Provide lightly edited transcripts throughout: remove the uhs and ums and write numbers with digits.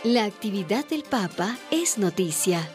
La actividad del Papa es noticia.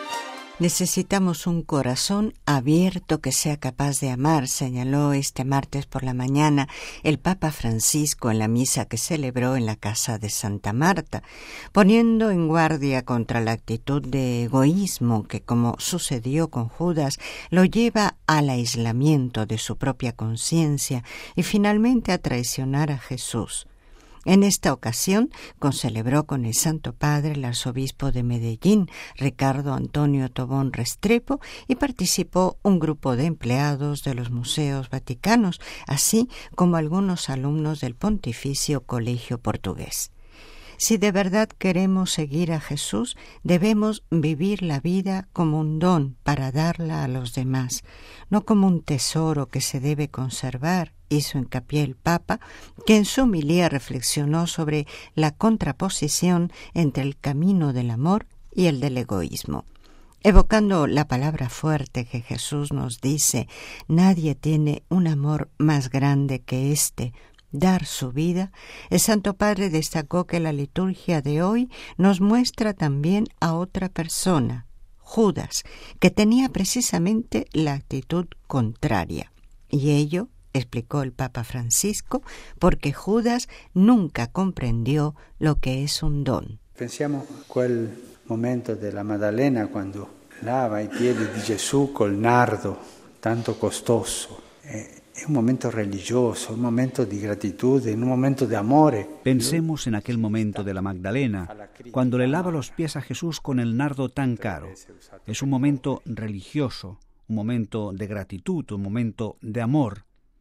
Necesitamos un corazón abierto que sea capaz de amar, señaló este martes por la mañana el Papa Francisco en la misa que celebró en la casa de Santa Marta, poniendo en guardia contra la actitud de egoísmo que, como sucedió con Judas, lo lleva al aislamiento de su propia conciencia y finalmente a traicionar a Jesús. En esta ocasión concelebró con el Santo Padre el arzobispo de Medellín, Ricardo Antonio Tobón Restrepo, y participó un grupo de empleados de los museos vaticanos, así como algunos alumnos del Pontificio Colegio Portugués. Si de verdad queremos seguir a Jesús, debemos vivir la vida como un don para darla a los demás, no como un tesoro que se debe conservar, hizo hincapié el Papa, que en su homilía reflexionó sobre la contraposición entre el camino del amor y el del egoísmo. Evocando la palabra fuerte que Jesús nos dice, nadie tiene un amor más grande que este, dar su vida, el Santo Padre destacó que la liturgia de hoy nos muestra también a otra persona, Judas, que tenía precisamente la actitud contraria. Y ello, explicó el Papa Francisco, porque Judas nunca comprendió lo que es un don. Pensiamo a quel momento della Maddalena quando lava i piedi di Gesù col nardo tanto costoso. È un momento religioso, un momento di gratitudine, un momento di amore. Pensemos en aquel momento de la Magdalena, cuando le lava los pies a Jesús con el nardo tan caro. Es un momento religioso, un momento de gratitud, un momento de amor.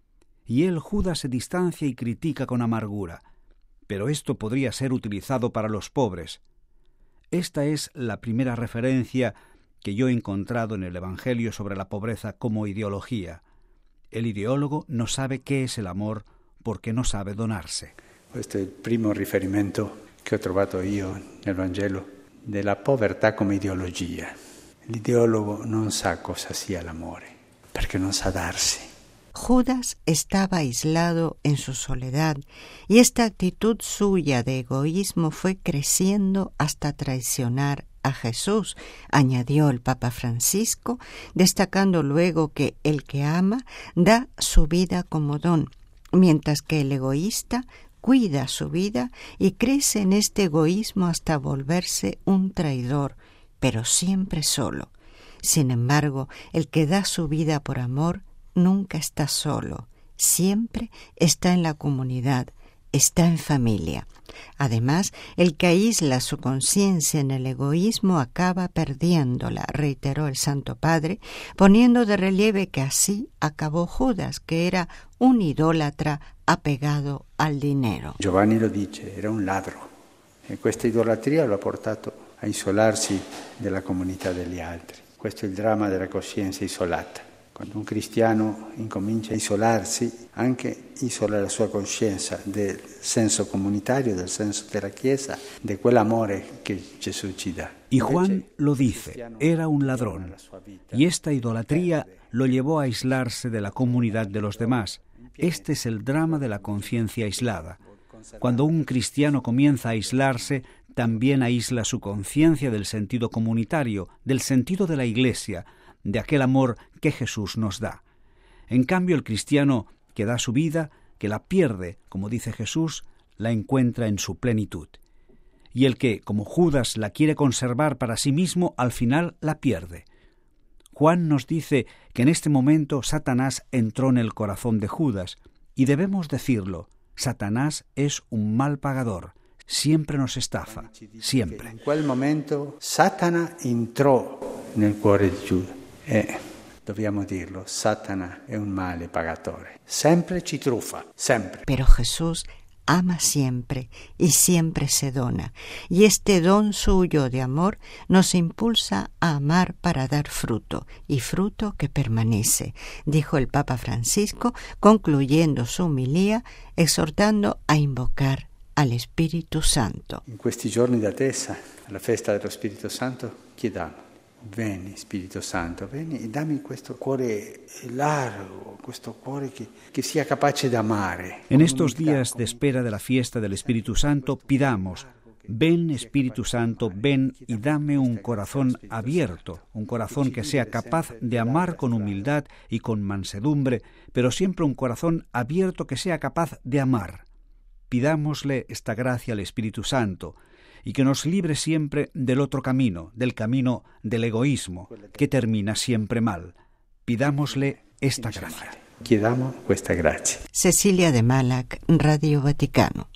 Y él, Judas, se distancia y critica con amargura. Pero esto podría ser utilizado para los pobres. Esta es la primera referencia que yo he encontrado en el Evangelio sobre la pobreza como ideología. El ideólogo no sabe qué es el amor porque no sabe donarse. Questo è il primo riferimento che ho trovato io nel Vangelo della povertà come ideologia. L'ideologo non sa cosa sia l'amore, perché non sa darsi. Judas estaba aislado en su soledad y esta actitud suya de egoísmo fue creciendo hasta traicionar a Jesús, añadió el Papa Francisco, destacando luego que el que ama da su vida como don, mientras que el egoísta cuida su vida y crece en este egoísmo hasta volverse un traidor, pero siempre solo. Sin embargo, el que da su vida por amor nunca está solo, siempre está en la comunidad, está en familia. Además, el que aísla su conciencia en el egoísmo acaba perdiéndola, reiteró el Santo Padre, poniendo de relieve que así acabó Judas, que era un idólatra apegado al dinero. Giovanni lo dice, era un ladro e questa idolatria lo ha portato a isolarsi della comunità degli altri. Questo è il dramma della coscienza isolata. Quando un cristiano incomincia a isolarsi, anche isola la sua coscienza del senso comunitario, del senso della Chiesa, de quell'amore che Gesù ci dà. Y Juan lo dice, era un ladrón, y esta idolatría lo llevó a aislarse de la comunidad de los demás. Este es el drama de la conciencia aislada. Cuando un cristiano comienza a aislarse, también aísla su conciencia del sentido comunitario, del sentido de la Iglesia, de aquel amor que Jesús nos da. En cambio, el cristiano que da su vida, que la pierde, como dice Jesús, la encuentra en su plenitud. Y el que, como Judas, la quiere conservar para sí mismo, al final la pierde. Juan nos dice que en este momento Satanás entró en el corazón de Judas, y debemos decirlo, Satanás es un mal pagador, siempre nos estafa, siempre. En quel momento Satana entrò nel cuore di Giuda. Dobbiamo dirlo, Satana è un male pagatore. Sempre ci truffa, sempre. Pero Jesús ama siempre y siempre se dona. Y este don suyo de amor nos impulsa a amar para dar fruto, y fruto que permanece, dijo el Papa Francisco, concluyendo su homilía, exhortando a invocar al Espíritu Santo. In questi giorni d'attesa, alla festa dello Spirito Santo, chiediamo. Vieni Spirito Santo, vieni e dammi questo cuore largo, questo cuore que sea capace de amare. En estos días de espera de la fiesta del Espíritu Santo, pidamos, Ven, Espíritu Santo, ven y dame un corazón abierto, un corazón que sea capaz de amar con humildad y con mansedumbre, pero siempre un corazón abierto que sea capaz de amar. Pidámosle esta gracia al Espíritu Santo y que nos libre siempre del otro camino, del camino del egoísmo, que termina siempre mal. Pidámosle esta gracia. Chiediamo questa grazia. Cecilia de Malac, Radio Vaticano.